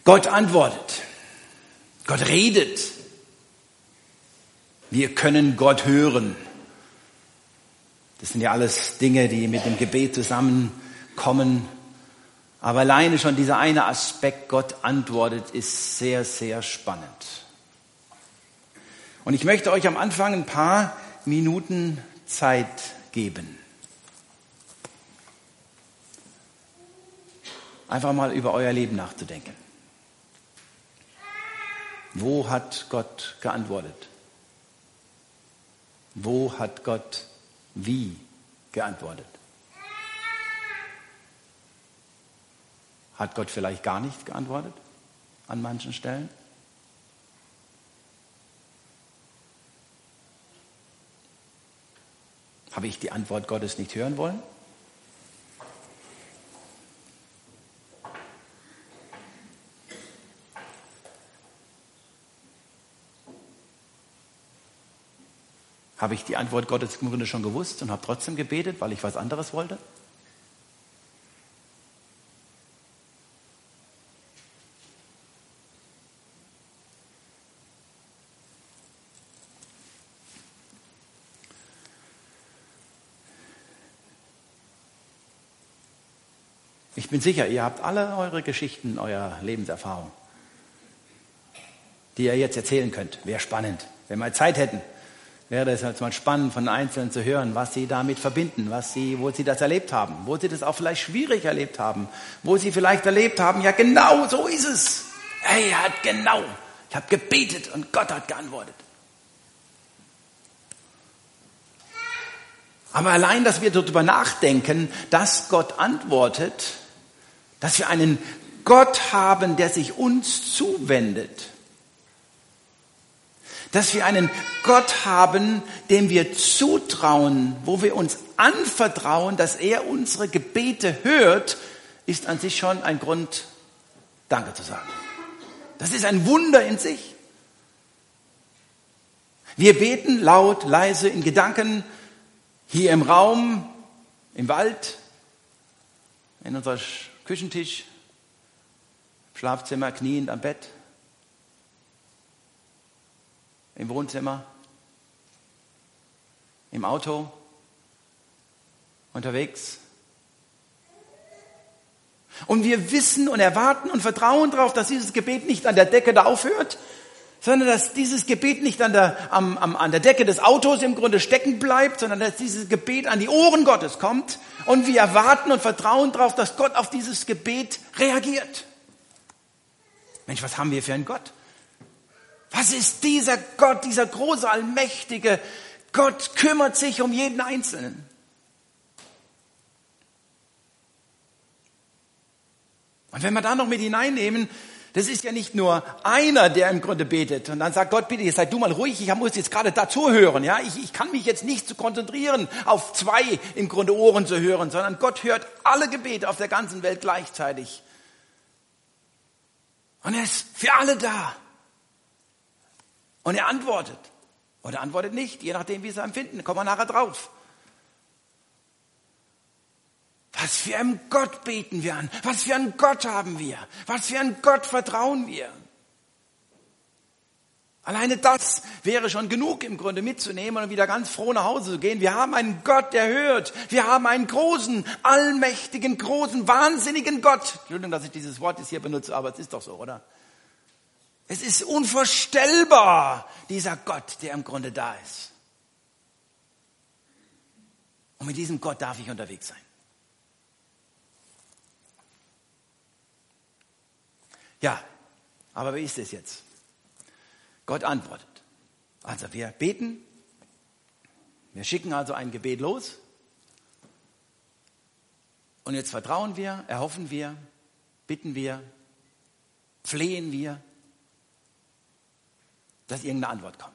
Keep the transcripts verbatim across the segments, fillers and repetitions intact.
Gott antwortet. Gott redet. Wir können Gott hören. Das sind ja alles Dinge, die mit dem Gebet zusammenkommen. Aber alleine schon dieser eine Aspekt, Gott antwortet, ist sehr, sehr spannend. Und ich möchte euch am Anfang ein paar Minuten Zeit geben. Einfach mal über euer Leben nachzudenken. Wo hat Gott geantwortet? Wo hat Gott wie geantwortet? Hat Gott vielleicht gar nicht geantwortet an manchen Stellen? Habe ich die Antwort Gottes nicht hören wollen? Habe ich die Antwort Gottes im Grunde schon gewusst und habe trotzdem gebetet, weil ich was anderes wollte? Ich bin sicher, ihr habt alle eure Geschichten, eure Lebenserfahrung, die ihr jetzt erzählen könnt. Wäre spannend. Wenn wir Zeit hätten, wäre es jetzt mal spannend, von Einzelnen zu hören, was sie damit verbinden, was sie, wo sie das erlebt haben, wo sie das auch vielleicht schwierig erlebt haben, wo sie vielleicht erlebt haben, ja genau, so ist es. Hey, er hat genau, ich habe gebetet und Gott hat geantwortet. Aber allein, dass wir darüber nachdenken, dass Gott antwortet, dass wir einen Gott haben, der sich uns zuwendet, dass wir einen Gott haben, dem wir zutrauen, wo wir uns anvertrauen, dass er unsere Gebete hört, ist an sich schon ein Grund, Danke zu sagen. Das ist ein Wunder in sich. Wir beten laut, leise, in Gedanken, hier im Raum, im Wald, in unserem Küchentisch, im Schlafzimmer, kniend am Bett, im Wohnzimmer, im Auto, unterwegs. Und wir wissen und erwarten und vertrauen darauf, dass dieses Gebet nicht an der Decke da aufhört, sondern dass dieses Gebet nicht an der, am, am, an der Decke des Autos im Grunde stecken bleibt, sondern dass dieses Gebet an die Ohren Gottes kommt. Und wir erwarten und vertrauen darauf, dass Gott auf dieses Gebet reagiert. Mensch, was haben wir für einen Gott? Was ist dieser Gott, dieser große, allmächtige Gott, kümmert sich um jeden Einzelnen. Und wenn wir da noch mit hineinnehmen, das ist ja nicht nur einer, der im Grunde betet und dann sagt Gott, bitte, jetzt sei du mal ruhig, ich muss jetzt gerade dazu hören. Ja? Ich, ich kann mich jetzt nicht zu konzentrieren, auf zwei im Grunde Ohren zu hören, sondern Gott hört alle Gebete auf der ganzen Welt gleichzeitig. Und er ist für alle da. Und er antwortet. Oder antwortet nicht, je nachdem, wie es empfinden. Kommen wir nachher drauf. Was für einen Gott beten wir an? Was für einen Gott haben wir? Was für einen Gott vertrauen wir? Alleine das wäre schon genug im Grunde mitzunehmen und wieder ganz froh nach Hause zu gehen. Wir haben einen Gott, der hört. Wir haben einen großen, allmächtigen, großen, wahnsinnigen Gott. Entschuldigung, dass ich dieses Wort jetzt hier benutze, aber es ist doch so, oder? Es ist unvorstellbar, dieser Gott, der im Grunde da ist. Und mit diesem Gott darf ich unterwegs sein. Ja, aber wie ist es jetzt? Gott antwortet. Also wir beten, wir schicken also ein Gebet los und jetzt vertrauen wir, erhoffen wir, bitten wir, flehen wir, dass irgendeine Antwort kommt.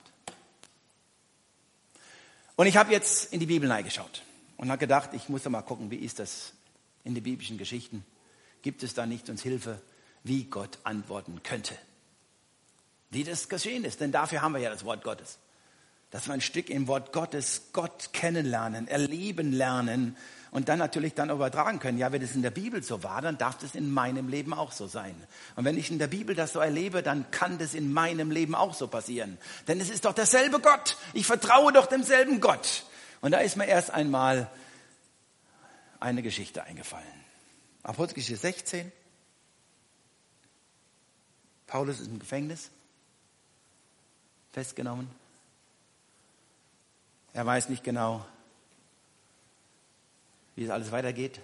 Und ich habe jetzt in die Bibel reingeschaut und habe gedacht, ich muss doch mal gucken, wie ist das in den biblischen Geschichten? Gibt es da nicht uns Hilfe, wie Gott antworten könnte? Wie das geschehen ist, denn dafür haben wir ja das Wort Gottes. Dass wir ein Stück im Wort Gottes Gott kennenlernen, erleben lernen und dann natürlich dann übertragen können. Ja, wenn es in der Bibel so war, dann darf das in meinem Leben auch so sein. Und wenn ich in der Bibel das so erlebe, dann kann das in meinem Leben auch so passieren. Denn es ist doch derselbe Gott. Ich vertraue doch demselben Gott. Und da ist mir erst einmal eine Geschichte eingefallen. Apostelgeschichte sechzehn. Paulus ist im Gefängnis, festgenommen. Er weiß nicht genau, wie es alles weitergeht.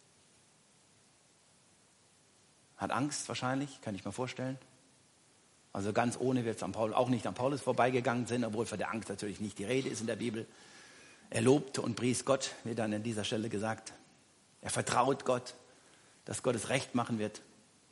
Hat Angst wahrscheinlich, kann ich mir vorstellen. Also ganz ohne wird es an Paulus, auch nicht an Paulus vorbeigegangen sind, obwohl von der Angst natürlich nicht die Rede ist in der Bibel. Er lobte und pries Gott, wird dann an dieser Stelle gesagt. Er vertraut Gott, dass Gott es recht machen wird.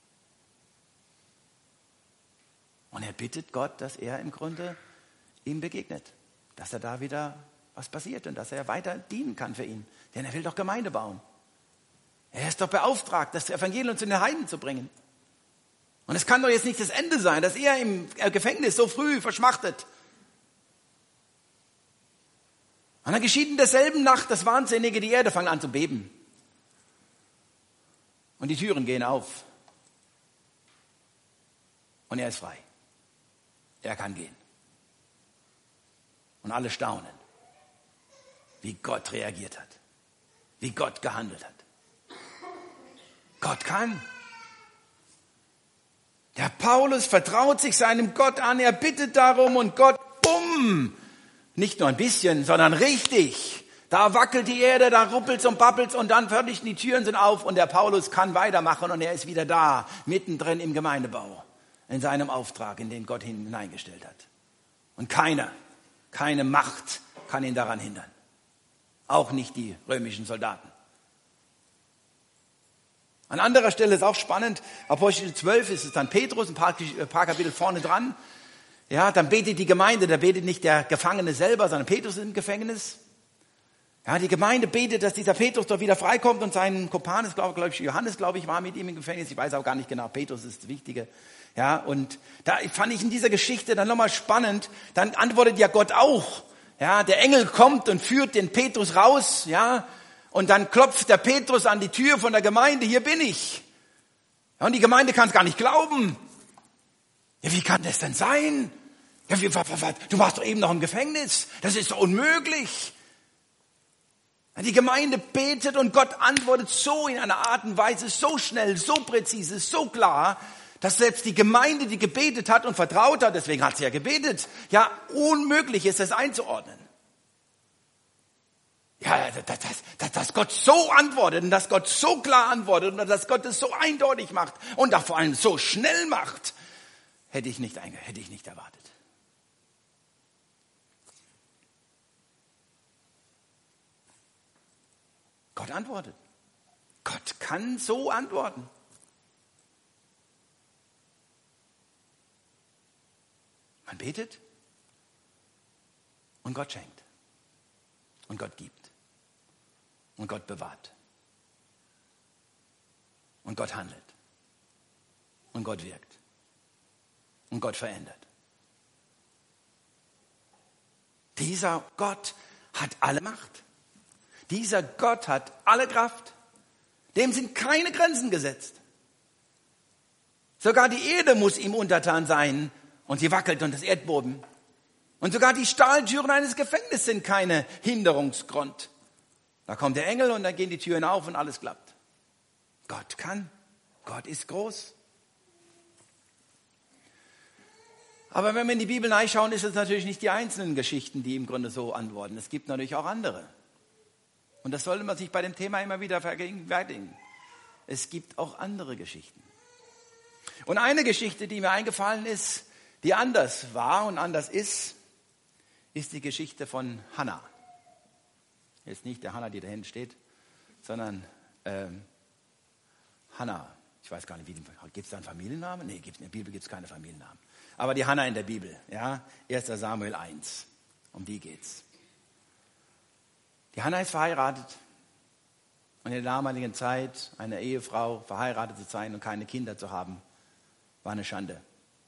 Und er bittet Gott, dass er im Grunde ihm begegnet. Dass er da wieder was passiert und dass er weiter dienen kann für ihn. Denn er will doch Gemeinde bauen. Er ist doch beauftragt, das Evangelium zu den Heiden zu bringen. Und es kann doch jetzt nicht das Ende sein, dass er im Gefängnis so früh verschmachtet. Und dann geschieht in derselben Nacht das Wahnsinnige, die Erde fängt an zu beben. Und die Türen gehen auf. Und er ist frei. Er kann gehen. Und alle staunen, wie Gott reagiert hat, wie Gott gehandelt hat. Gott kann. Der Paulus vertraut sich seinem Gott an, er bittet darum und Gott, bumm, nicht nur ein bisschen, sondern richtig. Da wackelt die Erde, da ruppelt's und babbelt's und dann fertig, die Türen sind auf und der Paulus kann weitermachen und er ist wieder da, mittendrin im Gemeindebau, in seinem Auftrag, in den Gott hineingestellt hat. Und keiner, keine Macht kann ihn daran hindern. Auch nicht die römischen Soldaten. An anderer Stelle ist auch spannend, Apostel zwölf ist es dann Petrus, ein paar, ein paar Kapitel vorne dran. Ja, dann betet die Gemeinde, da betet nicht der Gefangene selber, sondern Petrus ist im Gefängnis. Ja, die Gemeinde betet, dass dieser Petrus doch wieder freikommt und sein Kumpan, glaube glaub ich, Johannes, glaube ich, war mit ihm im Gefängnis. Ich weiß auch gar nicht genau, Petrus ist das Wichtige. Ja, und da fand ich in dieser Geschichte dann nochmal spannend, dann antwortet ja Gott auch. Ja, der Engel kommt und führt den Petrus raus, ja, und dann klopft der Petrus an die Tür von der Gemeinde, hier bin ich. Ja, und die Gemeinde kann es gar nicht glauben. Ja, wie kann das denn sein? Ja, wie, du warst doch eben noch im Gefängnis. Das ist doch unmöglich. Ja, die Gemeinde betet und Gott antwortet so in einer Art und Weise, so schnell, so präzise, so klar, dass selbst die Gemeinde, die gebetet hat und vertraut hat, deswegen hat sie ja gebetet, ja, unmöglich ist, das einzuordnen. Ja, dass, dass, dass Gott so antwortet und dass Gott so klar antwortet und dass Gott es so eindeutig macht und auch vor allem so schnell macht, hätte ich nicht, einge- hätte ich nicht erwartet. Gott antwortet. Gott kann so antworten. Man betet und Gott schenkt. Und Gott gibt. Und Gott bewahrt. Und Gott handelt. Und Gott wirkt. Und Gott verändert. Dieser Gott hat alle Macht. Dieser Gott hat alle Kraft. Dem sind keine Grenzen gesetzt. Sogar die Erde muss ihm untertan sein und sie wackelt und das Erdboden. Und sogar die Stahltüren eines Gefängnisses sind keine Hinderungsgrund. Da kommt der Engel und dann gehen die Türen auf und alles klappt. Gott kann. Gott ist groß. Aber wenn wir in die Bibel reinschauen, ist es natürlich nicht die einzelnen Geschichten, die im Grunde so antworten. Es gibt natürlich auch andere. Und das sollte man sich bei dem Thema immer wieder vergegenwärtigen. Es gibt auch andere Geschichten. Und eine Geschichte, die mir eingefallen ist, die anders war und anders ist, ist die Geschichte von Hannah. Jetzt nicht der Hannah, die da hinten steht, sondern ähm, Hannah. Ich weiß gar nicht, gibt es da einen Familiennamen? Nee, in der Bibel gibt es keine Familiennamen. Aber die Hannah in der Bibel, ja, erster Samuel eins, um die geht's. Die Hannah ist verheiratet und in der damaligen Zeit eine Ehefrau verheiratet zu sein und keine Kinder zu haben, war eine Schande.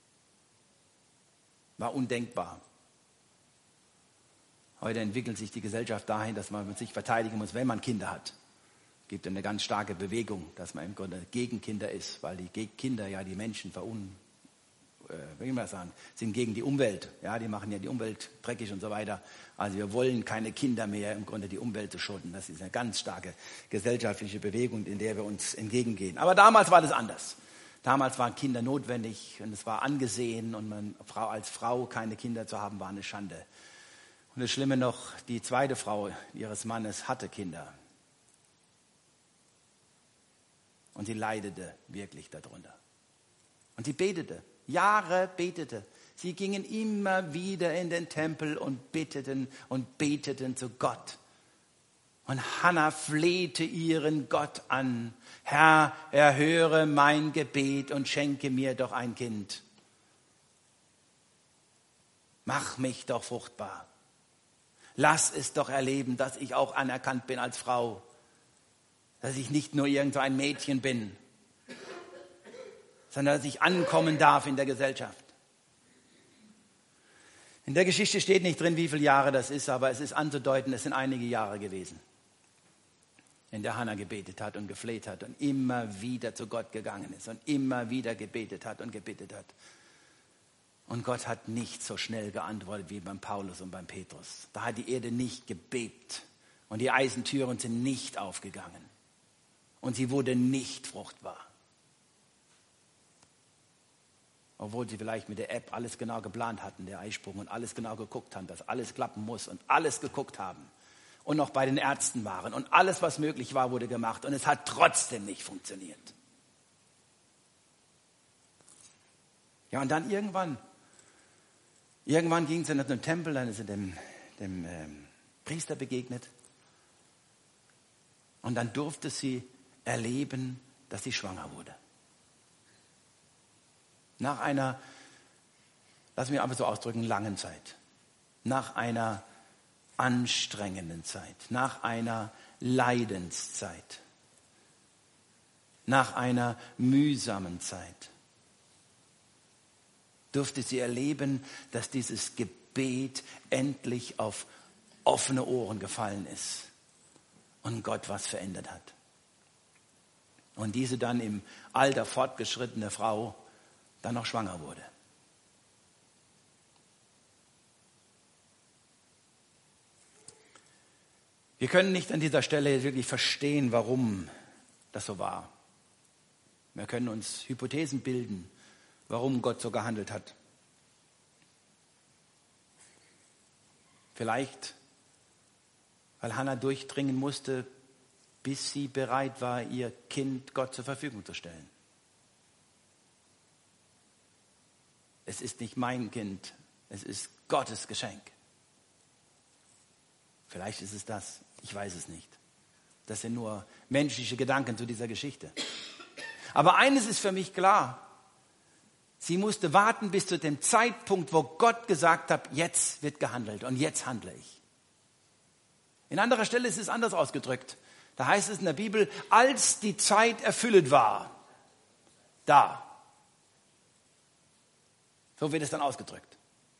War undenkbar. Heute entwickelt sich die Gesellschaft dahin, dass man sich verteidigen muss, wenn man Kinder hat. gibt eine ganz starke Bewegung, dass man im Grunde gegen Kinder ist, weil die Kinder ja die Menschen verun, äh, wie soll man sagen, sind gegen die Umwelt. Ja, die machen ja die Umwelt dreckig und so weiter. Also wir wollen keine Kinder mehr, im Grunde die Umwelt zu schotten. Das ist eine ganz starke gesellschaftliche Bewegung, in der wir uns entgegengehen. Aber damals war das anders. Damals waren Kinder notwendig und es war angesehen und man, als Frau keine Kinder zu haben, war eine Schande. Und das Schlimme noch, die zweite Frau ihres Mannes hatte Kinder. Und sie leidete wirklich darunter. Und sie betete, Jahre betete. Sie gingen immer wieder in den Tempel und beteten und beteten zu Gott. Und Hannah flehte ihren Gott an. Herr, erhöre mein Gebet und schenke mir doch ein Kind. Mach mich doch fruchtbar. Lass es doch erleben, dass ich auch anerkannt bin als Frau. Dass ich nicht nur irgend so ein Mädchen bin, sondern dass ich ankommen darf in der Gesellschaft. In der Geschichte steht nicht drin, wie viele Jahre das ist, aber es ist anzudeuten, es sind einige Jahre gewesen, in der Hannah gebetet hat und gefleht hat und immer wieder zu Gott gegangen ist und immer wieder gebetet hat und gebetet hat. Und Gott hat nicht so schnell geantwortet wie beim Paulus und beim Petrus. Da hat die Erde nicht gebebt und die Eisentüren sind nicht aufgegangen. Und sie wurde nicht fruchtbar. Obwohl sie vielleicht mit der App alles genau geplant hatten, der Eisprung, und alles genau geguckt haben, dass alles klappen muss und alles geguckt haben. Und noch bei den Ärzten waren. Und alles, was möglich war, wurde gemacht. Und es hat trotzdem nicht funktioniert. Ja, und dann irgendwann, irgendwann ging sie in den Tempel, dann ist sie dem, dem ähm, Priester begegnet. Und dann durfte sie erleben, dass sie schwanger wurde. Nach einer, lass mich einfach so ausdrücken, langen Zeit. Nach einer anstrengenden Zeit. Nach einer Leidenszeit. Nach einer mühsamen Zeit. Durfte sie erleben, dass dieses Gebet endlich auf offene Ohren gefallen ist und Gott was verändert hat. Und diese dann im Alter fortgeschrittene Frau dann noch schwanger wurde. Wir können nicht an dieser Stelle wirklich verstehen, warum das so war. Wir können uns Hypothesen bilden, warum Gott so gehandelt hat. Vielleicht, weil Hannah durchdringen musste, bis sie bereit war, ihr Kind Gott zur Verfügung zu stellen. Es ist nicht mein Kind, es ist Gottes Geschenk. Vielleicht ist es das, ich weiß es nicht. Das sind nur menschliche Gedanken zu dieser Geschichte. Aber eines ist für mich klar, sie musste warten bis zu dem Zeitpunkt, wo Gott gesagt hat, jetzt wird gehandelt und jetzt handle ich. In anderer Stelle ist es anders ausgedrückt. Da heißt es in der Bibel, als die Zeit erfüllt war, da. So wird es dann ausgedrückt.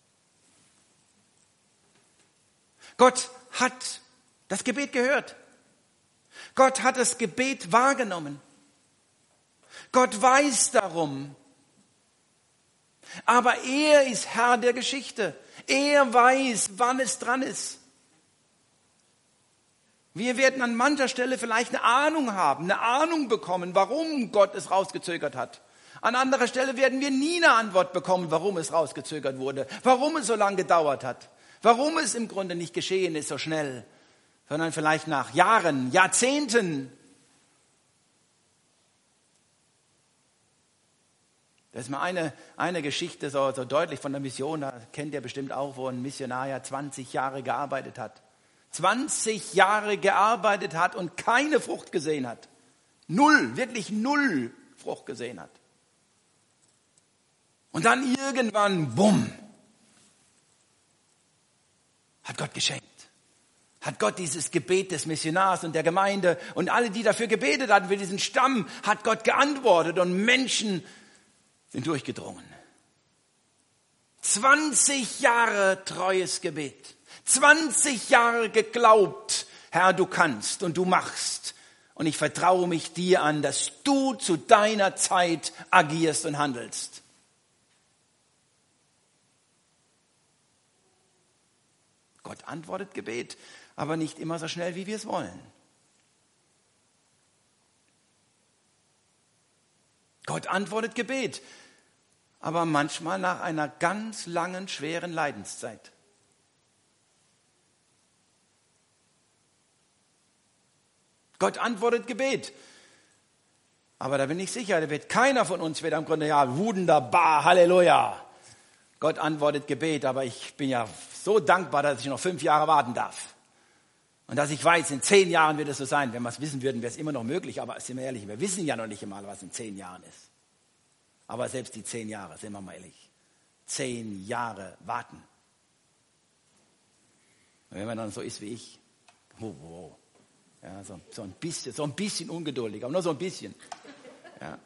Gott hat das Gebet gehört. Gott hat das Gebet wahrgenommen. Gott weiß darum. Aber er ist Herr der Geschichte. Er weiß, wann es dran ist. Wir werden an mancher Stelle vielleicht eine Ahnung haben, eine Ahnung bekommen, warum Gott es rausgezögert hat. An anderer Stelle werden wir nie eine Antwort bekommen, warum es rausgezögert wurde, warum es so lange gedauert hat, warum es im Grunde nicht geschehen ist so schnell, sondern vielleicht nach Jahren, Jahrzehnten. Das ist mal eine, eine Geschichte so, so deutlich von der Mission, da kennt ihr bestimmt auch, wo ein Missionar ja zwanzig Jahre gearbeitet hat. zwanzig Jahre gearbeitet hat und keine Frucht gesehen hat. Null, wirklich null Frucht gesehen hat. Und dann irgendwann, bumm, hat Gott geschenkt. Hat Gott dieses Gebet des Missionars und der Gemeinde und alle, die dafür gebetet hatten, für diesen Stamm, hat Gott geantwortet und Menschen sind durchgedrungen. zwanzig Jahre treues Gebet. zwanzig Jahre geglaubt, Herr, du kannst und du machst. Und ich vertraue mich dir an, dass du zu deiner Zeit agierst und handelst. Gott antwortet Gebet, aber nicht immer so schnell, wie wir es wollen. Gott antwortet Gebet, aber manchmal nach einer ganz langen, schweren Leidenszeit. Gott antwortet Gebet. Aber da bin ich sicher, da wird keiner von uns wird am Grunde, ja, wunderbar, Halleluja. Gott antwortet Gebet, aber ich bin ja so dankbar, dass ich noch fünf Jahre warten darf. Und dass ich weiß, in zehn Jahren wird es so sein. Wenn wir es wissen würden, wäre es immer noch möglich. Aber sind wir ehrlich, wir wissen ja noch nicht einmal, was in zehn Jahren ist. Aber selbst die zehn Jahre, sind wir mal ehrlich, zehn Jahre warten. Und wenn man dann so ist wie ich, wow, wow. Ja, so, so ein bisschen, so ein bisschen ungeduldig, aber nur so ein bisschen. Ja.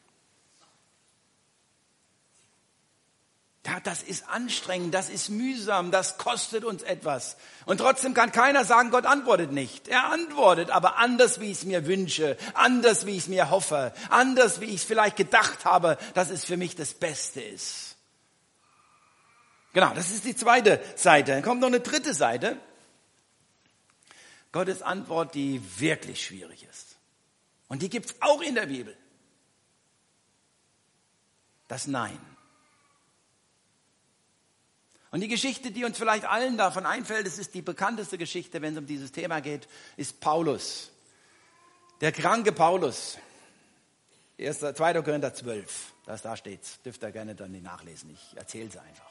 Ja, das ist anstrengend, das ist mühsam, das kostet uns etwas. Und trotzdem kann keiner sagen, Gott antwortet nicht. Er antwortet, aber anders, wie ich es mir wünsche, anders, wie ich es mir hoffe, anders, wie ich es vielleicht gedacht habe, dass es für mich das Beste ist. Genau, das ist die zweite Seite. Dann kommt noch eine dritte Seite. Gottes Antwort, die wirklich schwierig ist. Und die gibt es auch in der Bibel. Das Nein. Und die Geschichte, die uns vielleicht allen davon einfällt, das ist die bekannteste Geschichte, wenn es um dieses Thema geht, ist Paulus. Der kranke Paulus. zweiter Korinther zwölf, das da steht's. Dürft ihr gerne dann nachlesen. Ich erzähle es einfach.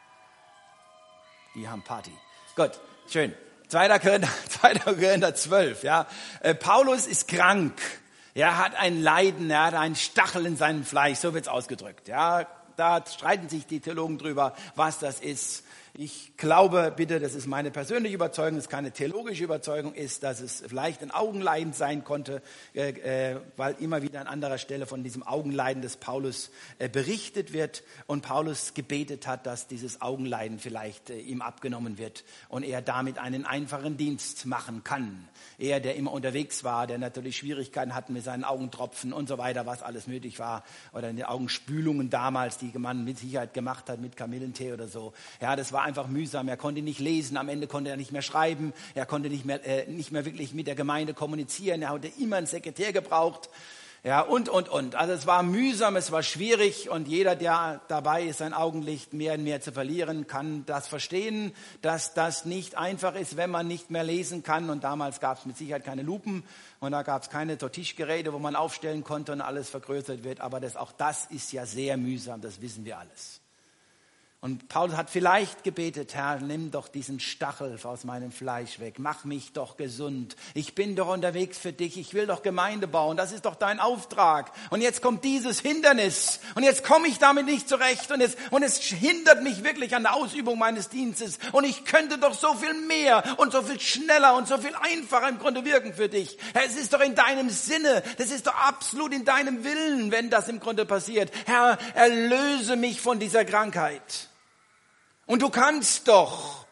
Die haben Party. Gut, schön. zweiter Korinther zwölf, ja. Äh, Paulus ist krank. Er hat ein Leiden, er hat einen Stachel in seinem Fleisch, so wird's ausgedrückt, ja. Da streiten sich die Theologen drüber, was das ist. Ich glaube, bitte, das ist meine persönliche Überzeugung, das ist keine theologische Überzeugung, ist, dass es vielleicht ein Augenleiden sein konnte, äh, äh, weil immer wieder an anderer Stelle von diesem Augenleiden des Paulus äh, berichtet wird und Paulus gebetet hat, dass dieses Augenleiden vielleicht äh, ihm abgenommen wird und er damit einen einfachen Dienst machen kann. Er, der immer unterwegs war, der natürlich Schwierigkeiten hatte mit seinen Augentropfen und so weiter, was alles nötig war, oder in den Augenspülungen damals, die man mit Sicherheit gemacht hat, mit Kamillentee oder so. Ja, das war einfach mühsam. Er konnte nicht lesen, am Ende konnte er nicht mehr schreiben, er konnte nicht mehr, äh, nicht mehr wirklich mit der Gemeinde kommunizieren, er hatte immer einen Sekretär gebraucht. Ja, und, und, und. Also es war mühsam, es war schwierig und jeder, der dabei ist, sein Augenlicht mehr und mehr zu verlieren, kann das verstehen, dass das nicht einfach ist, wenn man nicht mehr lesen kann. Und damals gab es mit Sicherheit keine Lupen und da gab es keine Tischgeräte, wo man aufstellen konnte und alles vergrößert wird. Aber das, auch das ist ja sehr mühsam, das wissen wir alles. Und Paulus hat vielleicht gebetet, Herr, nimm doch diesen Stachel aus meinem Fleisch weg, mach mich doch gesund. Ich bin doch unterwegs für dich, ich will doch Gemeinde bauen, das ist doch dein Auftrag. Und jetzt kommt dieses Hindernis und jetzt komme ich damit nicht zurecht und es, und es hindert mich wirklich an der Ausübung meines Dienstes. Und ich könnte doch so viel mehr und so viel schneller und so viel einfacher im Grunde wirken für dich. Herr, es ist doch in deinem Sinne, das ist doch absolut in deinem Willen, wenn das im Grunde passiert. Herr, erlöse mich von dieser Krankheit. Und du kannst doch,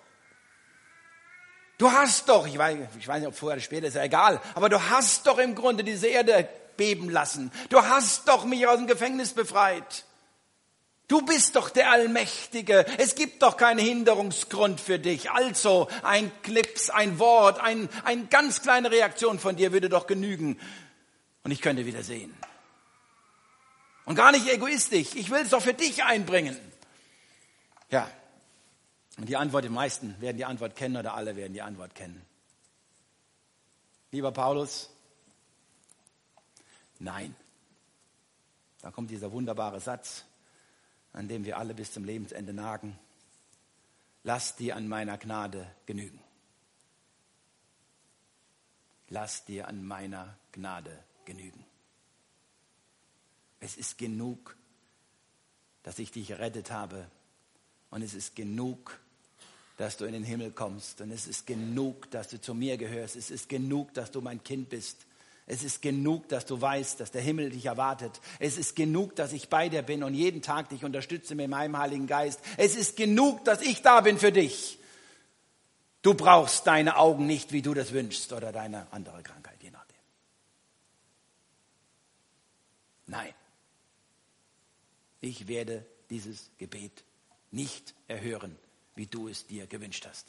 du hast doch, ich weiß, ich weiß nicht, ob vorher oder später, ist ja egal, aber du hast doch im Grunde diese Erde beben lassen. Du hast doch mich aus dem Gefängnis befreit. Du bist doch der Allmächtige. Es gibt doch keinen Hinderungsgrund für dich. Also ein Klips, ein Wort, ein, eine ganz kleine Reaktion von dir würde doch genügen. Und ich könnte wieder sehen. Und gar nicht egoistisch. Ich will es doch für dich einbringen. Ja. Und die Antwort, die meisten werden die Antwort kennen oder alle werden die Antwort kennen. Lieber Paulus, nein. Da kommt dieser wunderbare Satz, an dem wir alle bis zum Lebensende nagen. Lass dir an meiner Gnade genügen. Lass dir an meiner Gnade genügen. Es ist genug, dass ich dich gerettet habe. Und es ist genug, dass du in den Himmel kommst. Und es ist genug, dass du zu mir gehörst. Es ist genug, dass du mein Kind bist. Es ist genug, dass du weißt, dass der Himmel dich erwartet. Es ist genug, dass ich bei dir bin und jeden Tag dich unterstütze mit meinem Heiligen Geist. Es ist genug, dass ich da bin für dich. Du brauchst deine Augen nicht, wie du das wünschst, oder deine andere Krankheit, je nachdem. Nein. Ich werde dieses Gebet nicht erhören, wie du es dir gewünscht hast.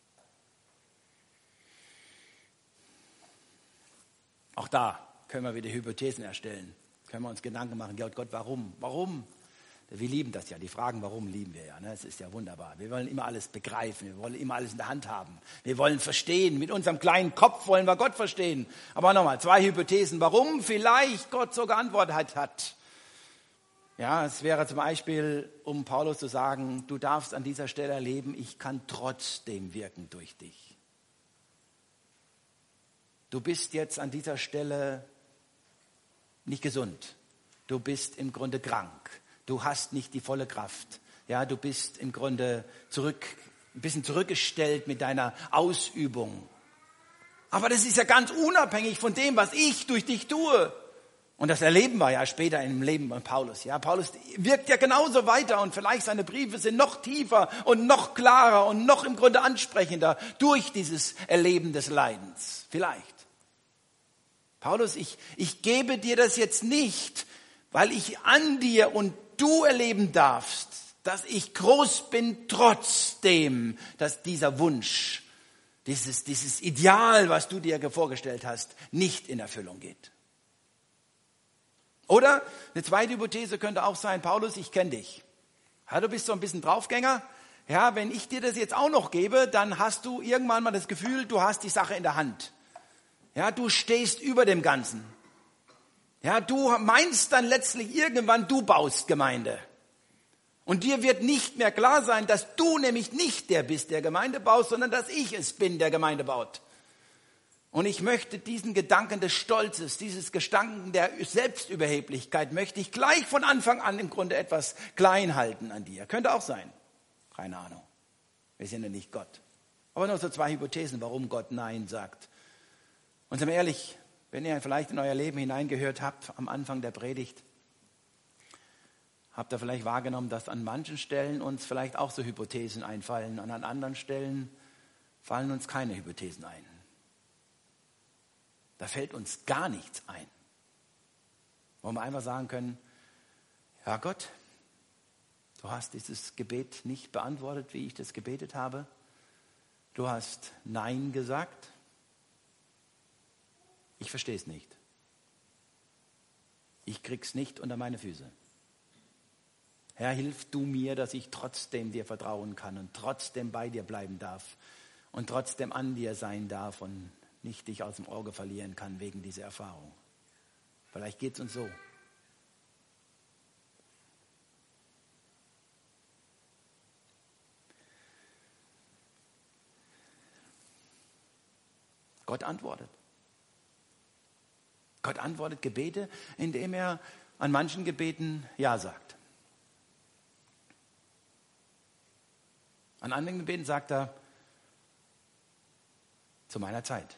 Auch da können wir wieder Hypothesen erstellen. Können wir uns Gedanken machen, Gott, Gott, warum? Warum? Wir lieben das ja, die Fragen, warum lieben wir ja. Ne? Das ist ja wunderbar. Wir wollen immer alles begreifen, wir wollen immer alles in der Hand haben. Wir wollen verstehen, mit unserem kleinen Kopf wollen wir Gott verstehen. Aber nochmal, zwei Hypothesen, warum vielleicht Gott so geantwortet hat. Ja, es wäre zum Beispiel, um Paulus zu sagen, du darfst an dieser Stelle erleben, ich kann trotzdem wirken durch dich. Du bist jetzt an dieser Stelle nicht gesund. Du bist im Grunde krank. Du hast nicht die volle Kraft. Ja, du bist im Grunde zurück, ein bisschen zurückgestellt mit deiner Ausübung. Aber das ist ja ganz unabhängig von dem, was ich durch dich tue. Und das erleben wir ja später im Leben von Paulus. Ja, Paulus wirkt ja genauso weiter und vielleicht seine Briefe sind noch tiefer und noch klarer und noch im Grunde ansprechender durch dieses Erleben des Leidens. Vielleicht. Paulus, ich, ich gebe dir das jetzt nicht, weil ich an dir und du erleben darfst, dass ich groß bin trotzdem, dass dieser Wunsch, dieses, dieses Ideal, was du dir vorgestellt hast, nicht in Erfüllung geht. Oder eine zweite Hypothese könnte auch sein, Paulus, ich kenne dich. Ja, du bist so ein bisschen Draufgänger. Ja, wenn ich dir das jetzt auch noch gebe, dann hast du irgendwann mal das Gefühl, du hast die Sache in der Hand. Ja, du stehst über dem Ganzen. Ja, du meinst dann letztlich irgendwann, du baust Gemeinde. Und dir wird nicht mehr klar sein, dass du nämlich nicht der bist, der Gemeinde baut, sondern dass ich es bin, der Gemeinde baut. Und ich möchte diesen Gedanken des Stolzes, dieses Gedanken der Selbstüberheblichkeit, möchte ich gleich von Anfang an im Grunde etwas klein halten an dir. Könnte auch sein. Keine Ahnung. Wir sind ja nicht Gott. Aber nur so zwei Hypothesen, warum Gott Nein sagt. Und sind wir ehrlich, wenn ihr vielleicht in euer Leben hineingehört habt am Anfang der Predigt, habt ihr vielleicht wahrgenommen, dass an manchen Stellen uns vielleicht auch so Hypothesen einfallen und an anderen Stellen fallen uns keine Hypothesen ein. Da fällt uns gar nichts ein. Wo wir einfach sagen können, ja Gott, du hast dieses Gebet nicht beantwortet, wie ich das gebetet habe. Du hast Nein gesagt. Ich verstehe es nicht. Ich krieg's nicht unter meine Füße. Herr, hilf du mir, dass ich trotzdem dir vertrauen kann und trotzdem bei dir bleiben darf und trotzdem an dir sein darf und nicht dich aus dem Auge verlieren kann wegen dieser Erfahrung. Vielleicht geht's uns so. Gott antwortet. Gott antwortet Gebete, indem er an manchen Gebeten Ja sagt. An anderen Gebeten sagt er, zu meiner Zeit.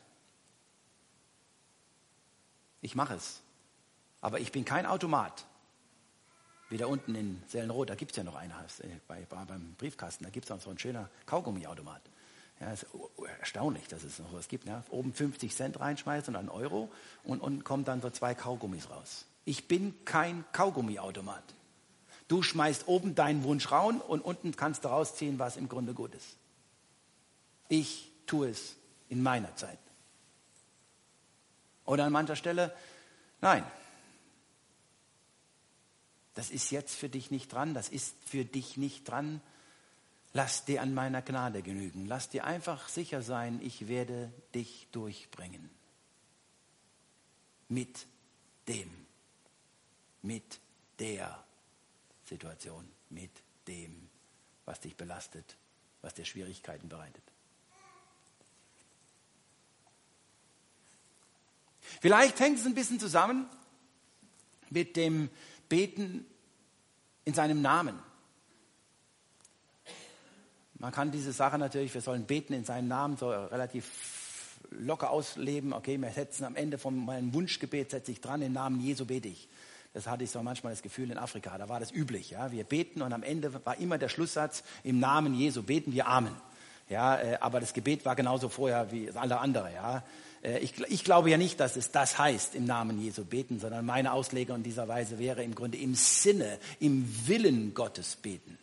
Ich mache es, aber ich bin kein Automat. Wie da unten in Sellenroth, da gibt es ja noch einen, bei, bei, beim Briefkasten, da gibt es auch so ein schöner Kaugummiautomat. Ja, ist erstaunlich, dass es noch was gibt. Ja. Oben fünfzig Cent reinschmeißen und einen Euro und unten kommen dann so zwei Kaugummis raus. Ich bin kein Kaugummiautomat. Du schmeißt oben deinen Wunsch raus und unten kannst du rausziehen, was im Grunde gut ist. Ich tue es in meiner Zeit. Oder an mancher Stelle, nein. Das ist jetzt für dich nicht dran, das ist für dich nicht dran. Lass dir an meiner Gnade genügen. Lass dir einfach sicher sein, ich werde dich durchbringen. Mit dem, mit der Situation, mit dem, was dich belastet, was dir Schwierigkeiten bereitet. Vielleicht hängt es ein bisschen zusammen mit dem Beten in seinem Namen. Man kann diese Sache natürlich, wir sollen beten in seinem Namen, so relativ locker ausleben. Okay, wir setzen am Ende von meinem Wunschgebet, setze ich dran, im Namen Jesu bete ich. Das hatte ich so manchmal das Gefühl in Afrika, da war das üblich. Ja? Wir beten und am Ende war immer der Schlusssatz, im Namen Jesu beten wir Amen. Ja, äh, aber das Gebet war genauso vorher wie alle andere. Ja. Äh, ich, ich glaube ja nicht, dass es das heißt, im Namen Jesu beten, sondern meine Auslegung in dieser Weise wäre im Grunde im Sinne, im Willen Gottes beten.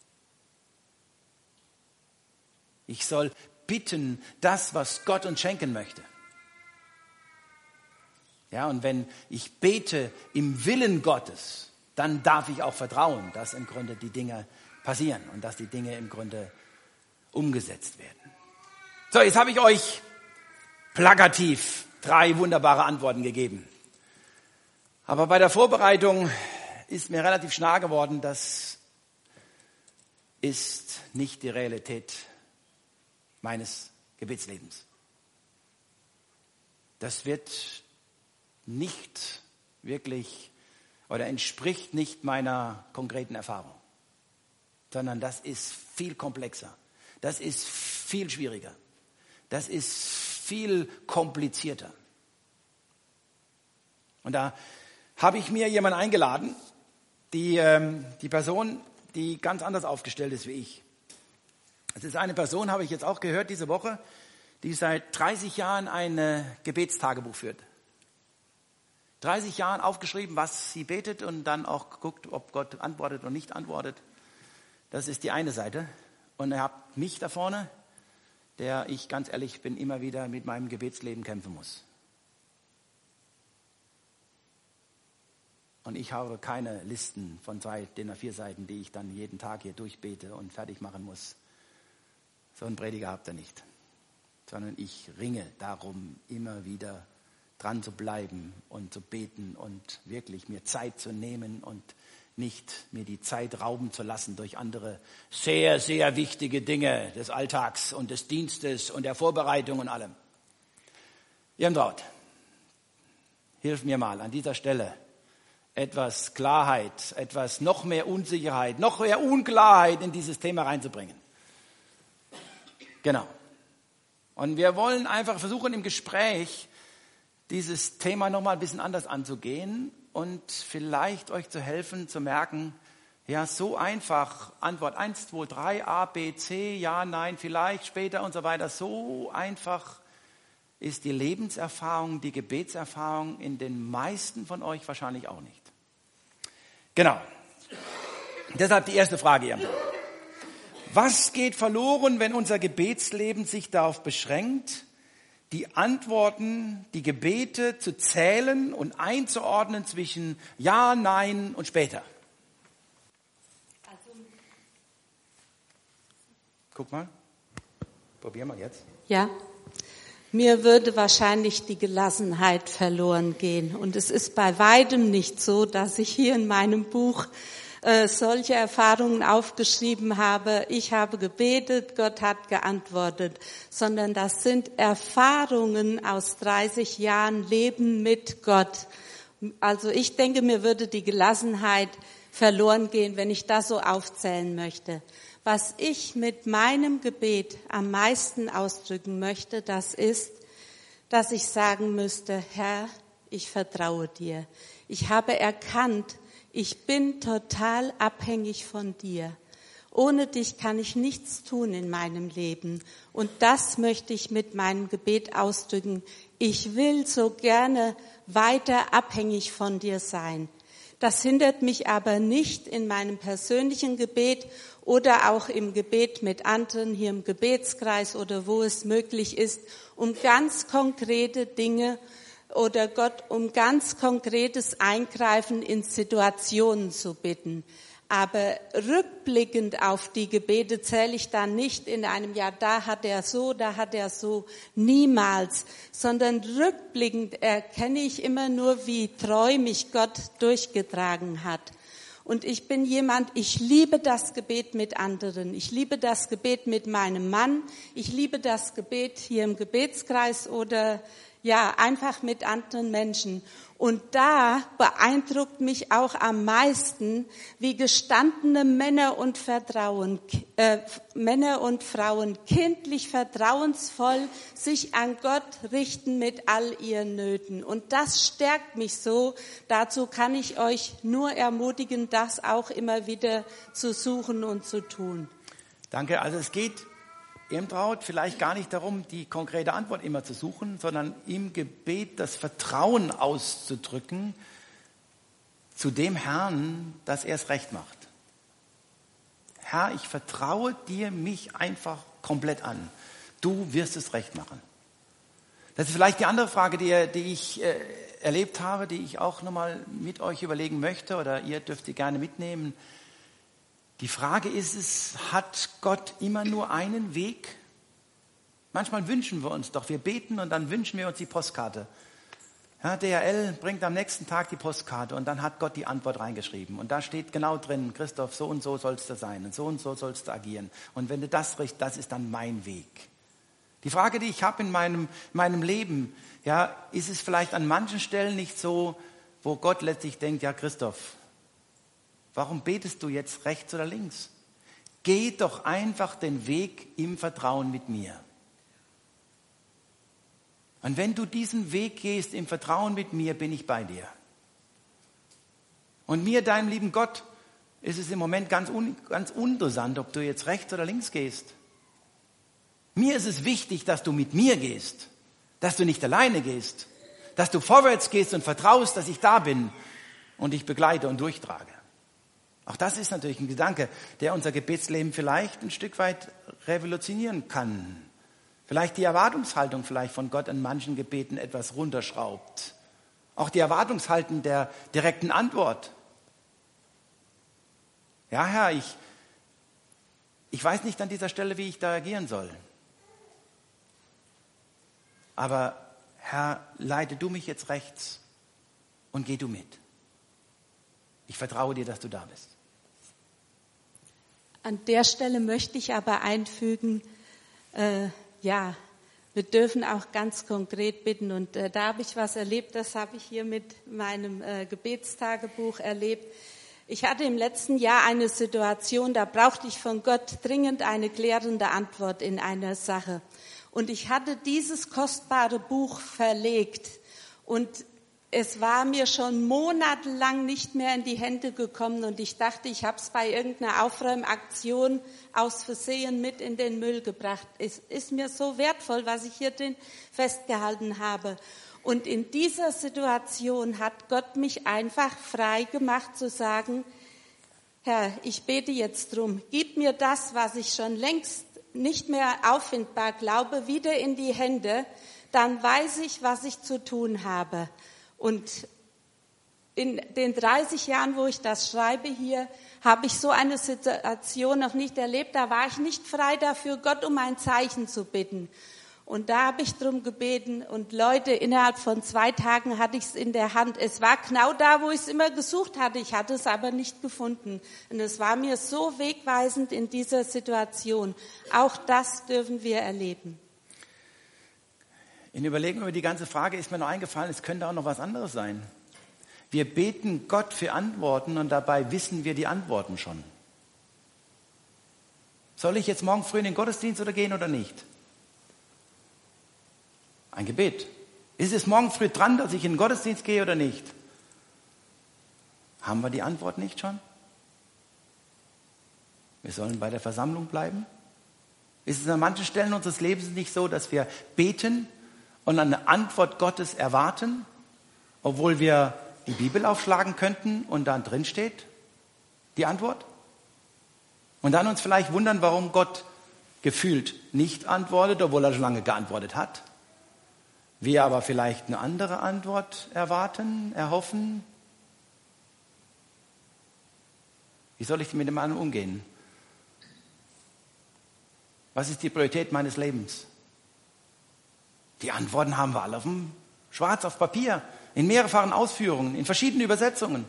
Ich soll bitten, das, was Gott uns schenken möchte. Ja, und wenn ich bete im Willen Gottes, dann darf ich auch vertrauen, dass im Grunde die Dinge passieren und dass die Dinge im Grunde umgesetzt werden. So, jetzt habe ich euch plakativ drei wunderbare Antworten gegeben. Aber bei der Vorbereitung ist mir relativ klar geworden, das ist nicht die Realität meines Gebetslebens. Das wird nicht wirklich oder entspricht nicht meiner konkreten Erfahrung, sondern das ist viel komplexer, das ist viel schwieriger, das ist viel komplizierter. Und da habe ich mir jemanden eingeladen, die, ähm, die Person, die ganz anders aufgestellt ist wie ich. Es ist eine Person, habe ich jetzt auch gehört diese Woche, die seit dreißig Jahren ein äh, Gebetstagebuch führt. dreißig Jahren aufgeschrieben, was sie betet und dann auch geguckt, ob Gott antwortet oder nicht antwortet. Das ist die eine Seite. Und ihr habt mich da vorne, der ich ganz ehrlich bin, immer wieder mit meinem Gebetsleben kämpfen muss. Und ich habe keine Listen von zwei, D I N A vier Seiten, die ich dann jeden Tag hier durchbete und fertig machen muss. So einen Prediger habt ihr nicht. Sondern ich ringe darum, immer wieder dran zu bleiben und zu beten und wirklich mir Zeit zu nehmen und nicht mir die Zeit rauben zu lassen durch andere sehr, sehr wichtige Dinge des Alltags und des Dienstes und der Vorbereitung und allem. Irmtraut, hilf mir mal an dieser Stelle etwas Klarheit, etwas noch mehr Unsicherheit, noch mehr Unklarheit in dieses Thema reinzubringen. Genau. Und wir wollen einfach versuchen, im Gespräch dieses Thema nochmal ein bisschen anders anzugehen und vielleicht euch zu helfen, zu merken, ja, so einfach, Antwort eins, zwei, drei, A, B, C, ja, nein, vielleicht, später und so weiter, so einfach ist die Lebenserfahrung, die Gebetserfahrung in den meisten von euch wahrscheinlich auch nicht. Genau. Deshalb die erste Frage hier. Was geht verloren, wenn unser Gebetsleben sich darauf beschränkt, die Antworten, die Gebete zu zählen und einzuordnen zwischen Ja, Nein und später? Also, Guck mal, probier mal jetzt. ja, mir würde wahrscheinlich die Gelassenheit verloren gehen. Und es ist bei weitem nicht so, dass ich hier in meinem Buch äh, solche Erfahrungen aufgeschrieben habe. Ich habe gebetet, Gott hat geantwortet. Sondern das sind Erfahrungen aus dreißig Jahren Leben mit Gott. Also ich denke, mir würde die Gelassenheit verloren gehen, wenn ich das so aufzählen möchte. Was ich mit meinem Gebet am meisten ausdrücken möchte, das ist, dass ich sagen müsste, Herr, ich vertraue dir. Ich habe erkannt, ich bin total abhängig von dir. Ohne dich kann ich nichts tun in meinem Leben. Und das möchte ich mit meinem Gebet ausdrücken. Ich will so gerne weiter abhängig von dir sein. Das hindert mich aber nicht in meinem persönlichen Gebet oder auch im Gebet mit anderen, hier im Gebetskreis oder wo es möglich ist, um ganz konkrete Dinge oder Gott um ganz konkretes Eingreifen in Situationen zu bitten. Aber rückblickend auf die Gebete zähle ich dann nicht in einem Jahr, da hat er so, da hat er so, niemals. Sondern rückblickend erkenne ich immer nur, wie treu mich Gott durchgetragen hat. Und ich bin jemand, ich liebe das Gebet mit anderen. Ich liebe das Gebet mit meinem Mann. Ich liebe das Gebet hier im Gebetskreis oder ja, einfach mit anderen Menschen. Und da beeindruckt mich auch am meisten, wie gestandene Männer und Vertrauen, äh, Männer und Frauen kindlich vertrauensvoll sich an Gott richten mit all ihren Nöten. Und das stärkt mich so. Dazu kann ich euch nur ermutigen, das auch immer wieder zu suchen und zu tun. Danke. Also es geht Ermtraut vielleicht gar nicht darum, die konkrete Antwort immer zu suchen, sondern im Gebet das Vertrauen auszudrücken zu dem Herrn, dass er es recht macht. Herr, ich vertraue dir mich einfach komplett an. Du wirst es recht machen. Das ist vielleicht die andere Frage, die, die ich äh, erlebt habe, die ich auch nochmal mit euch überlegen möchte, oder ihr dürft sie gerne mitnehmen. Die Frage ist es, hat Gott immer nur einen Weg? Manchmal wünschen wir uns doch, wir beten und dann wünschen wir uns die Postkarte. Ja, D H L bringt am nächsten Tag die Postkarte und dann hat Gott die Antwort reingeschrieben. Und da steht genau drin, Christoph, so und so sollst du sein und so und so sollst du agieren. Und wenn du das richtest, das ist dann mein Weg. Die Frage, die ich habe in meinem, meinem Leben, ja, ist es vielleicht an manchen Stellen nicht so, wo Gott letztlich denkt, ja Christoph, warum betest du jetzt rechts oder links? Geh doch einfach den Weg im Vertrauen mit mir. Und wenn du diesen Weg gehst im Vertrauen mit mir, bin ich bei dir. Und mir, deinem lieben Gott, ist es im Moment ganz, un, ganz uninteressant, ob du jetzt rechts oder links gehst. Mir ist es wichtig, dass du mit mir gehst, dass du nicht alleine gehst, dass du vorwärts gehst und vertraust, dass ich da bin und dich begleite und durchtrage. Auch das ist natürlich ein Gedanke, der unser Gebetsleben vielleicht ein Stück weit revolutionieren kann. Vielleicht die Erwartungshaltung vielleicht von Gott an manchen Gebeten etwas runterschraubt. Auch die Erwartungshaltung der direkten Antwort. Ja, Herr, ich, ich weiß nicht an dieser Stelle, wie ich da agieren soll. Aber Herr, leite du mich jetzt rechts und geh du mit. Ich vertraue dir, dass du da bist. An der Stelle möchte ich aber einfügen, äh, ja, wir dürfen auch ganz konkret bitten. Und äh, da habe ich was erlebt, das habe ich hier mit meinem äh, Gebetstagebuch erlebt. Ich hatte im letzten Jahr eine Situation, da brauchte ich von Gott dringend eine klärende Antwort in einer Sache. Und ich hatte dieses kostbare Buch verlegt und es war mir schon monatelang nicht mehr in die Hände gekommen und ich dachte, ich habe es bei irgendeiner Aufräumaktion aus Versehen mit in den Müll gebracht. Es ist mir so wertvoll, was ich hier drin festgehalten habe. Und in dieser Situation hat Gott mich einfach frei gemacht zu sagen, Herr, ich bete jetzt drum, gib mir das, was ich schon längst nicht mehr auffindbar glaube, wieder in die Hände, dann weiß ich, was ich zu tun habe. Und in den dreißig Jahren, wo ich das schreibe hier, habe ich so eine Situation noch nicht erlebt. Da war ich nicht frei dafür, Gott um ein Zeichen zu bitten. Und da habe ich drum gebeten und Leute, innerhalb von zwei Tagen hatte ich es in der Hand. Es war genau da, wo ich es immer gesucht hatte. Ich hatte es aber nicht gefunden. Und es war mir so wegweisend in dieser Situation. Auch das dürfen wir erleben. In Überlegung über die ganze Frage ist mir noch eingefallen, es könnte auch noch was anderes sein. Wir beten Gott für Antworten und dabei wissen wir die Antworten schon. Soll ich jetzt morgen früh in den Gottesdienst oder gehen oder nicht? Ein Gebet. Ist es morgen früh dran, dass ich in den Gottesdienst gehe oder nicht? Haben wir die Antwort nicht schon? Wir sollen bei der Versammlung bleiben? Ist es an manchen Stellen unseres Lebens nicht so, dass wir beten und eine Antwort Gottes erwarten, obwohl wir die Bibel aufschlagen könnten und dann drin steht die Antwort? Und dann uns vielleicht wundern, warum Gott gefühlt nicht antwortet, obwohl er schon lange geantwortet hat. Wir aber vielleicht eine andere Antwort erwarten, erhoffen. Wie soll ich mit dem anderen umgehen? Was ist die Priorität meines Lebens? Die Antworten haben wir alle auf dem Schwarz auf Papier, in mehrfachen Ausführungen, in verschiedenen Übersetzungen.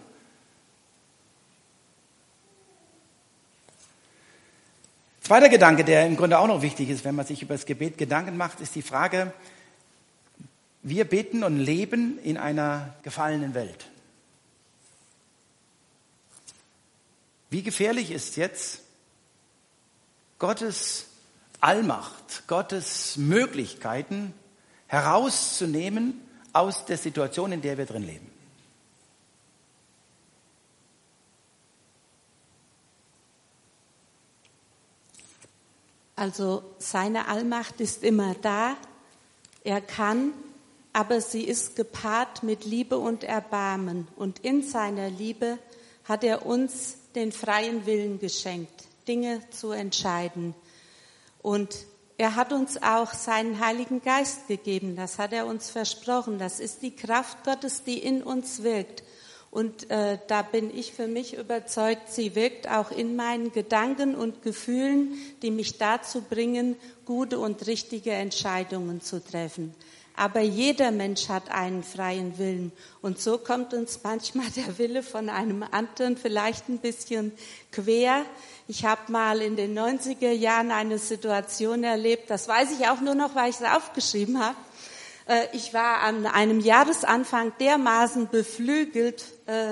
Zweiter Gedanke, der im Grunde auch noch wichtig ist, wenn man sich über das Gebet Gedanken macht, ist die Frage, wir beten und leben in einer gefallenen Welt. Wie gefährlich ist jetzt Gottes Allmacht, Gottes Möglichkeiten herauszunehmen aus der Situation, in der wir drin leben? Also seine Allmacht ist immer da, er kann, aber sie ist gepaart mit Liebe und Erbarmen. Und in seiner Liebe hat er uns den freien Willen geschenkt, Dinge zu entscheiden. Und er hat uns auch seinen Heiligen Geist gegeben, das hat er uns versprochen. Das ist die Kraft Gottes, die in uns wirkt. Und äh, da bin ich für mich überzeugt, sie wirkt auch in meinen Gedanken und Gefühlen, die mich dazu bringen, gute und richtige Entscheidungen zu treffen. Aber jeder Mensch hat einen freien Willen. Und so kommt uns manchmal der Wille von einem anderen vielleicht ein bisschen quer. Ich habe mal in den neunziger Jahren eine Situation erlebt, das weiß ich auch nur noch, weil ich es aufgeschrieben habe. Ich war an einem Jahresanfang dermaßen beflügelt,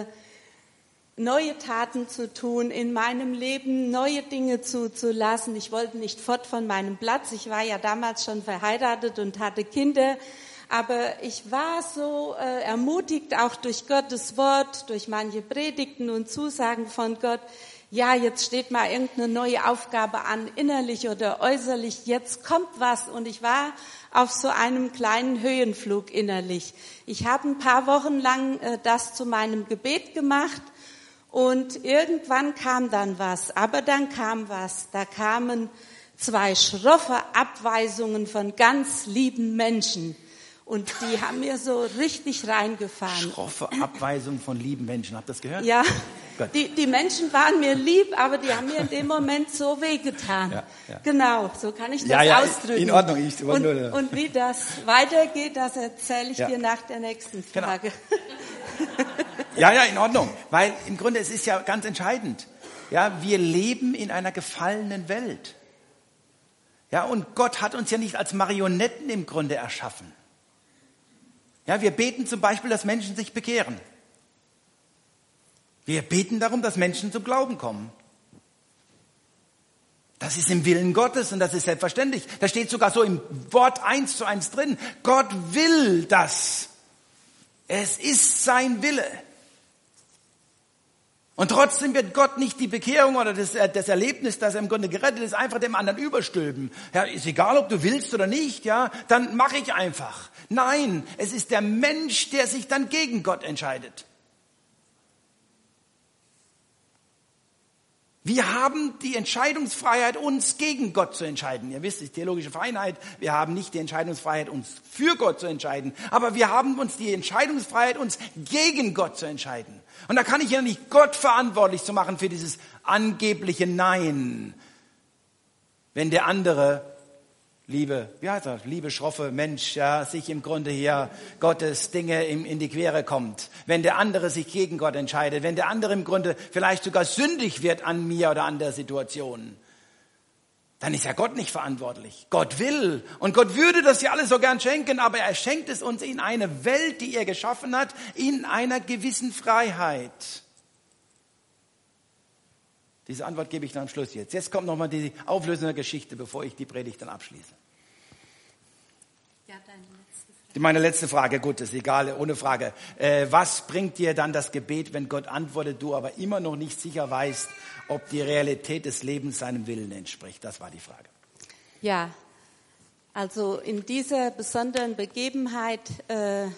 neue Taten zu tun, in meinem Leben neue Dinge zuzulassen. Ich wollte nicht fort von meinem Platz. Ich war ja damals schon verheiratet und hatte Kinder. Aber ich war so äh, ermutigt, auch durch Gottes Wort, durch manche Predigten und Zusagen von Gott. Ja, jetzt steht mal irgendeine neue Aufgabe an, innerlich oder äußerlich. Jetzt kommt was. Und ich war auf so einem kleinen Höhenflug innerlich. Ich habe ein paar Wochen lang äh, das zu meinem Gebet gemacht. Und irgendwann kam dann was, aber dann kam was. Da kamen zwei schroffe Abweisungen von ganz lieben Menschen. Und die haben mir so richtig reingefahren. Schroffe Abweisung von lieben Menschen, habt ihr das gehört? Ja, die, die Menschen waren mir lieb, aber die haben mir in dem Moment so wehgetan. Ja, ja. Genau, so kann ich das ja, ja, ausdrücken. In Ordnung. Ich und, nur, und wie das weitergeht, das erzähle ich ja. dir nach der nächsten Frage. Genau. Ja, ja, in Ordnung. Weil im Grunde, es ist ja ganz entscheidend. Ja, wir leben in einer gefallenen Welt. Ja, und Gott hat uns ja nicht als Marionetten im Grunde erschaffen. Ja, wir beten zum Beispiel, dass Menschen sich bekehren. Wir beten darum, dass Menschen zum Glauben kommen. Das ist im Willen Gottes und das ist selbstverständlich. Da steht sogar so im Wort eins zu eins drin. Gott will das. Es ist sein Wille. Und trotzdem wird Gott nicht die Bekehrung oder das, das Erlebnis, dass er im Grunde gerettet ist, einfach dem anderen überstülpen. Ja, ist egal, ob du willst oder nicht, ja, dann mache ich einfach. Nein, es ist der Mensch, der sich dann gegen Gott entscheidet. Wir haben die Entscheidungsfreiheit, uns gegen Gott zu entscheiden. Ihr wisst, die theologische Feinheit, wir haben nicht die Entscheidungsfreiheit, uns für Gott zu entscheiden, aber wir haben uns die Entscheidungsfreiheit, uns gegen Gott zu entscheiden. Und da kann ich ja nicht Gott verantwortlich zu machen für dieses angebliche Nein, wenn der andere, liebe, wie heißt das, liebe schroffe Mensch, ja, sich im Grunde hier Gottes Dinge in, in die Quere kommt. Wenn der andere sich gegen Gott entscheidet, wenn der andere im Grunde vielleicht sogar sündig wird an mir oder an der Situation, dann ist ja Gott nicht verantwortlich. Gott will und Gott würde das ja alles so gern schenken, aber er schenkt es uns in eine Welt, die er geschaffen hat, in einer gewissen Freiheit. Diese Antwort gebe ich dann am Schluss jetzt. Jetzt kommt nochmal die auflösende Geschichte, bevor ich die Predigt dann abschließe. Ja, deine letzte Frage. Meine letzte Frage, gut, ist egal, ohne Frage. Äh, was bringt dir dann das Gebet, wenn Gott antwortet, du aber immer noch nicht sicher weißt, ob die Realität des Lebens seinem Willen entspricht? Das war die Frage. Ja, also in dieser besonderen Begebenheit äh,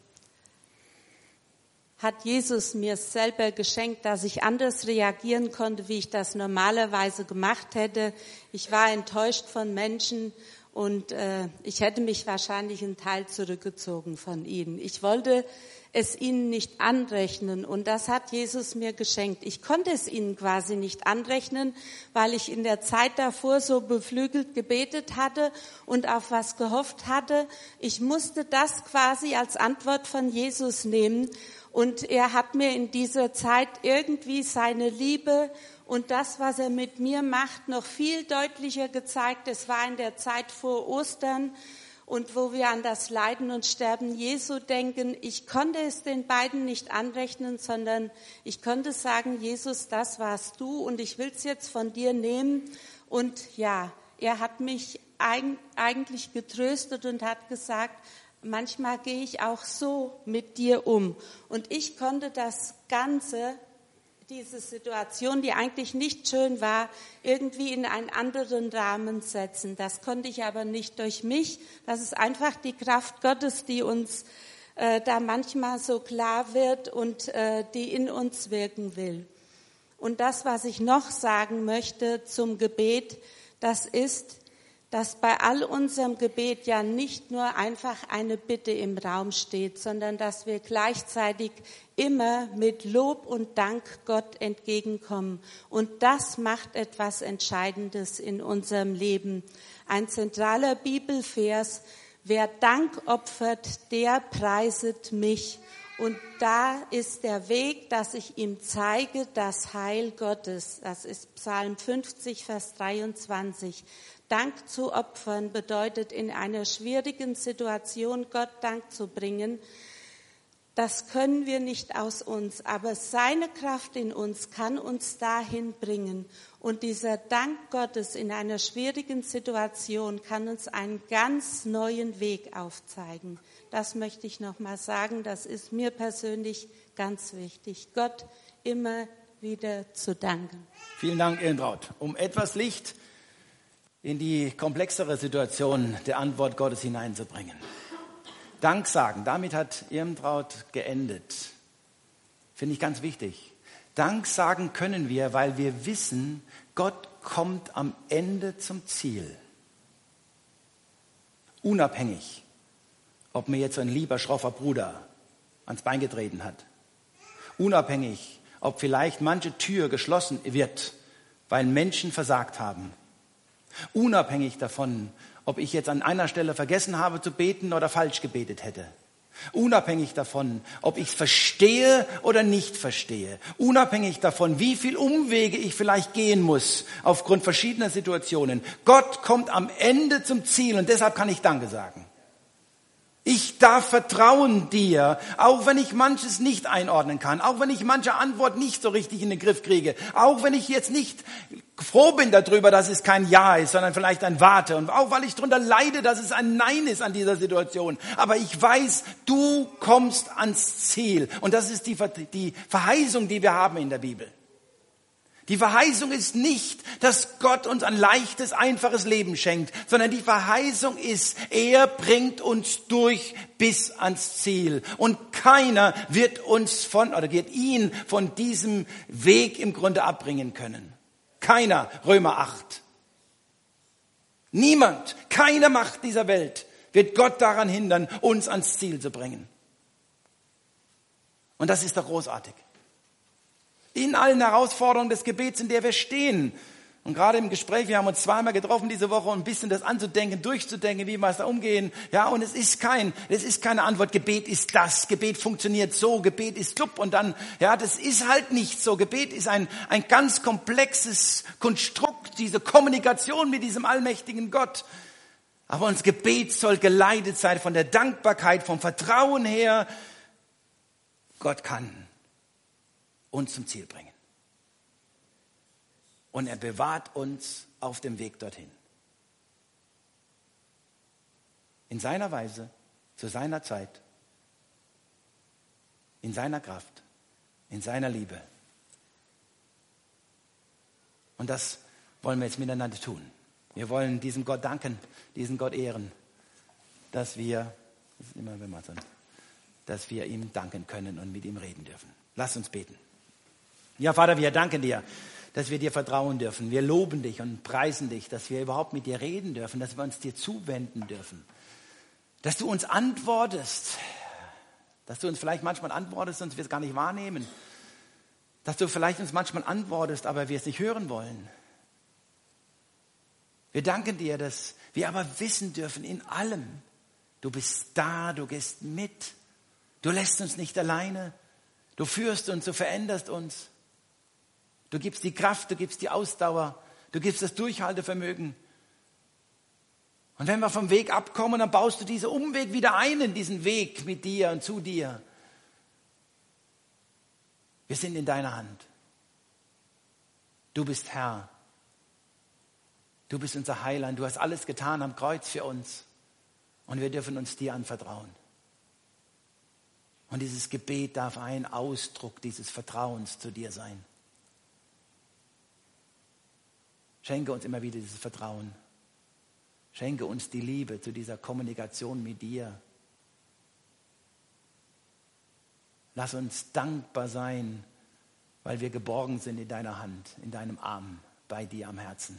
hat Jesus mir selber geschenkt, dass ich anders reagieren konnte, wie ich das normalerweise gemacht hätte. Ich war enttäuscht von Menschen und äh, ich hätte mich wahrscheinlich einen Teil zurückgezogen von ihnen. Ich wollte es ihnen nicht anrechnen und das hat Jesus mir geschenkt. Ich konnte es ihnen quasi nicht anrechnen, weil ich in der Zeit davor so beflügelt gebetet hatte und auf was gehofft hatte. Ich musste das quasi als Antwort von Jesus nehmen. Und er hat mir in dieser Zeit irgendwie seine Liebe und das, was er mit mir macht, noch viel deutlicher gezeigt. Es war in der Zeit vor Ostern und wo wir an das Leiden und Sterben Jesu denken. Ich konnte es den beiden nicht anrechnen, sondern ich konnte sagen, Jesus, das warst du und ich will es jetzt von dir nehmen. Und ja, er hat mich eigentlich getröstet und hat gesagt, manchmal gehe ich auch so mit dir um. Und ich konnte das Ganze, diese Situation, die eigentlich nicht schön war, irgendwie in einen anderen Rahmen setzen. Das konnte ich aber nicht durch mich. Das ist einfach die Kraft Gottes, die uns äh, da manchmal so klar wird und äh, die in uns wirken will. Und das, was ich noch sagen möchte zum Gebet, das ist, dass bei all unserem Gebet ja nicht nur einfach eine Bitte im Raum steht, sondern dass wir gleichzeitig immer mit Lob und Dank Gott entgegenkommen. Und das macht etwas Entscheidendes in unserem Leben. Ein zentraler Bibelvers: Wer Dank opfert, der preiset mich. Und da ist der Weg, dass ich ihm zeige, das Heil Gottes. Das ist Psalm fünfzig, Vers dreiundzwanzig. Dank zu opfern bedeutet, in einer schwierigen Situation Gott Dank zu bringen. Das können wir nicht aus uns, aber seine Kraft in uns kann uns dahin bringen. Und dieser Dank Gottes in einer schwierigen Situation kann uns einen ganz neuen Weg aufzeigen. Das möchte ich noch mal sagen, das ist mir persönlich ganz wichtig, Gott immer wieder zu danken. Vielen Dank, Irmtraut. Um etwas Licht in die komplexere Situation der Antwort Gottes hineinzubringen. Dank sagen, damit hat Irmtraut geendet. Finde ich ganz wichtig. Dank sagen können wir, weil wir wissen, Gott kommt am Ende zum Ziel. Unabhängig, ob mir jetzt so ein lieber, schroffer Bruder ans Bein getreten hat. Unabhängig, ob vielleicht manche Tür geschlossen wird, weil Menschen versagt haben. Unabhängig davon, ob ich jetzt an einer Stelle vergessen habe zu beten oder falsch gebetet hätte. Unabhängig davon, ob ich es verstehe oder nicht verstehe. Unabhängig davon, wie viel Umwege ich vielleicht gehen muss aufgrund verschiedener Situationen. Gott kommt am Ende zum Ziel und deshalb kann ich Danke sagen. Ich darf vertrauen dir, auch wenn ich manches nicht einordnen kann, auch wenn ich manche Antwort nicht so richtig in den Griff kriege, auch wenn ich jetzt nicht froh bin darüber, dass es kein Ja ist, sondern vielleicht ein Warte, und auch weil ich darunter leide, dass es ein Nein ist an dieser Situation. Aber ich weiß, du kommst ans Ziel, und das ist die, die Verheißung, die wir haben in der Bibel. Die Verheißung ist nicht, dass Gott uns ein leichtes, einfaches Leben schenkt, sondern die Verheißung ist, er bringt uns durch bis ans Ziel. Und keiner wird uns von, oder wird ihn von diesem Weg im Grunde abbringen können. Keiner, Römer acht. Niemand, keine Macht dieser Welt wird Gott daran hindern, uns ans Ziel zu bringen. Und das ist doch großartig. In allen Herausforderungen des Gebets, in der wir stehen. Und gerade im Gespräch, wir haben uns zweimal getroffen diese Woche, um ein bisschen das anzudenken, durchzudenken, wie wir da umgehen. Ja, und es ist kein, es ist keine Antwort, Gebet ist das, Gebet funktioniert so, Gebet ist klupp und dann, ja, das ist halt nicht so. Gebet ist ein, ein ganz komplexes Konstrukt, diese Kommunikation mit diesem allmächtigen Gott. Aber unser Gebet soll geleitet sein von der Dankbarkeit, vom Vertrauen her. Gott kann uns zum Ziel bringen. Und er bewahrt uns auf dem Weg dorthin. In seiner Weise, zu seiner Zeit, in seiner Kraft, in seiner Liebe. Und das wollen wir jetzt miteinander tun. Wir wollen diesem Gott danken, diesen Gott ehren, dass wir, das ist immer, wenn man so, dass wir ihm danken können und mit ihm reden dürfen. Lass uns beten. Ja, Vater, wir danken dir, dass wir dir vertrauen dürfen. Wir loben dich und preisen dich, dass wir überhaupt mit dir reden dürfen, dass wir uns dir zuwenden dürfen. Dass du uns antwortest, dass du uns vielleicht manchmal antwortest, sonst wir es gar nicht wahrnehmen. Dass du vielleicht uns manchmal antwortest, aber wir es nicht hören wollen. Wir danken dir, dass wir aber wissen dürfen in allem, du bist da, du gehst mit, du lässt uns nicht alleine, du führst uns, du veränderst uns. Du gibst die Kraft, du gibst die Ausdauer, du gibst das Durchhaltevermögen. Und wenn wir vom Weg abkommen, dann baust du diesen Umweg wieder ein in diesen Weg mit dir und zu dir. Wir sind in deiner Hand. Du bist Herr. Du bist unser Heiland. Du hast alles getan am Kreuz für uns. Und wir dürfen uns dir anvertrauen. Und dieses Gebet darf ein Ausdruck dieses Vertrauens zu dir sein. Schenke uns immer wieder dieses Vertrauen. Schenke uns die Liebe zu dieser Kommunikation mit dir. Lass uns dankbar sein, weil wir geborgen sind in deiner Hand, in deinem Arm, bei dir am Herzen.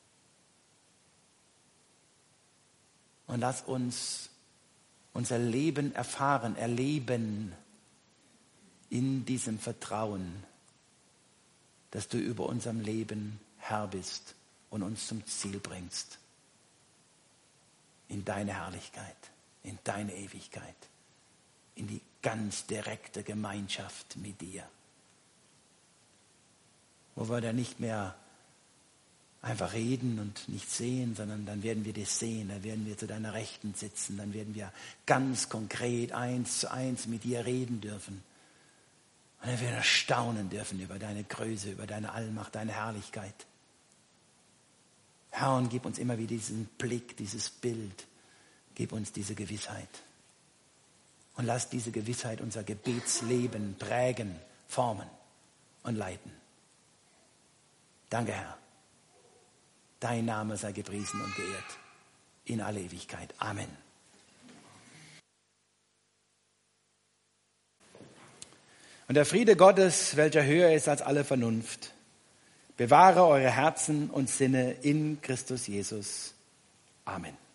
Und lass uns unser Leben erfahren, erleben in diesem Vertrauen, dass du über unserem Leben Herr bist und uns zum Ziel bringst. In deine Herrlichkeit, in deine Ewigkeit, in die ganz direkte Gemeinschaft mit dir. Wo wir dann nicht mehr einfach reden und nicht sehen, sondern dann werden wir dich sehen, dann werden wir zu deiner Rechten sitzen, dann werden wir ganz konkret eins zu eins mit dir reden dürfen. Und dann werden wir staunen dürfen über deine Größe, über deine Allmacht, deine Herrlichkeit. Herr, und gib uns immer wieder diesen Blick, dieses Bild, gib uns diese Gewissheit. Und lass diese Gewissheit unser Gebetsleben prägen, formen und leiten. Danke, Herr. Dein Name sei gepriesen und geehrt in alle Ewigkeit. Amen. Und der Friede Gottes, welcher höher ist als alle Vernunft, bewahre eure Herzen und Sinne in Christus Jesus. Amen.